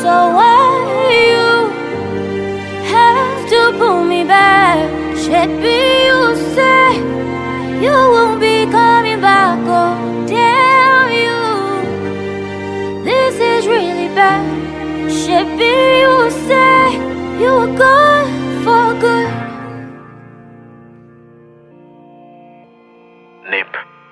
So why you have to pull me back? Maybe you say you won't be coming back. Oh, damn you. This is really bad. Maybe you say you were gone for good. Nip.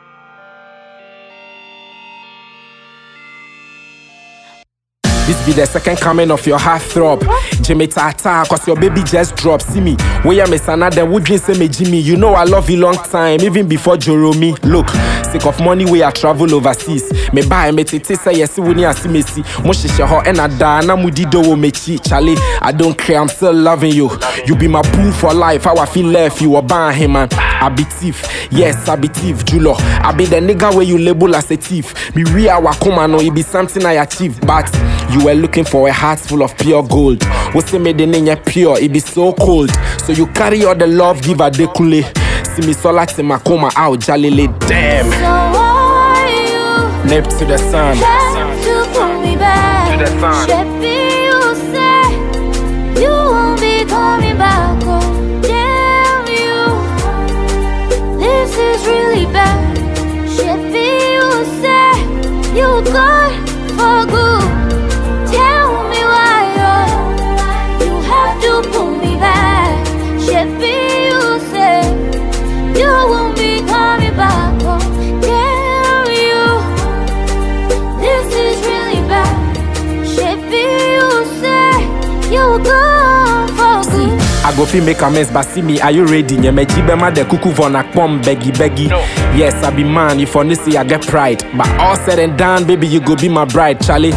This be the second coming of your heartthrob. Jimmy Tata, cause your baby just dropped. See me, where I'm a son, then would you say me Jimmy? You know I love you long time, even before Joromi. Look, sick of money where I travel overseas. Me buy me tete say yes when you see me see. Moshe ho and I die, na mudido wo me chi. Charlie, I don't care, I'm still loving you. You be my boo for life. How I feel left, you were buying him, man. I be thief, yes I be thief, Julo. I be the nigga where you label as a thief. Me real wakoma no, it be something I achieve, but you were looking for a heart full of pure gold. What's the made in pure? It be so cold. So you carry all the love, give a dekule. See me so like my coma out, jalile. Damn. So why you Nip to the sun. have to pull me back? To the sun. Maybe you say you won't be coming back. Oh, damn you. This is really bad. Maybe you say you were gone for good. Tell me why you have to pull me back. Maybe you say you won't be coming back. Oh, damn you. This is really bad. Maybe you say you were gone for good. I go fi make a mess, but see me, are you ready? Nye me jibema de kuku vona pom beggy. No. Yes, I be man, if on this I get pride. But all said and done, baby, you go be my bride, Charlie.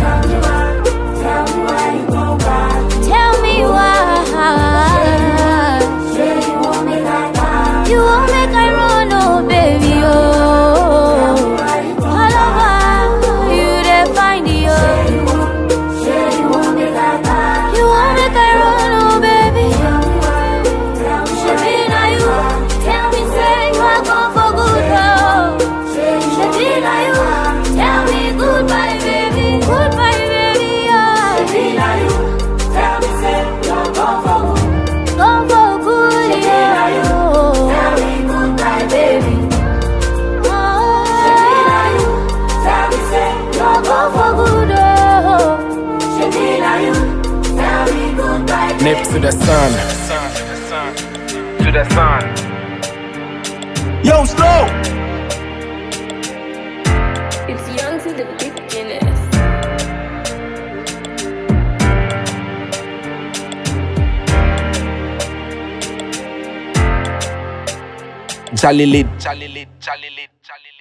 Tell me why. You won't make I run, oh baby, oh. All over, you there find you. You won't make I run, oh baby. Shabina, you tell me, say you are gone for good, oh. Shabina, you tell me goodbye, baby, yeah. Shabina, you tell me, say you are gone for good, yeah. Tell me goodbye, baby. Shabina, you tell me, say you are gone for good, oh. Shabina, you tell me goodbye, baby. Nip to the sun. To the sun. Yo, slow! It's young to the beginners. Jalile.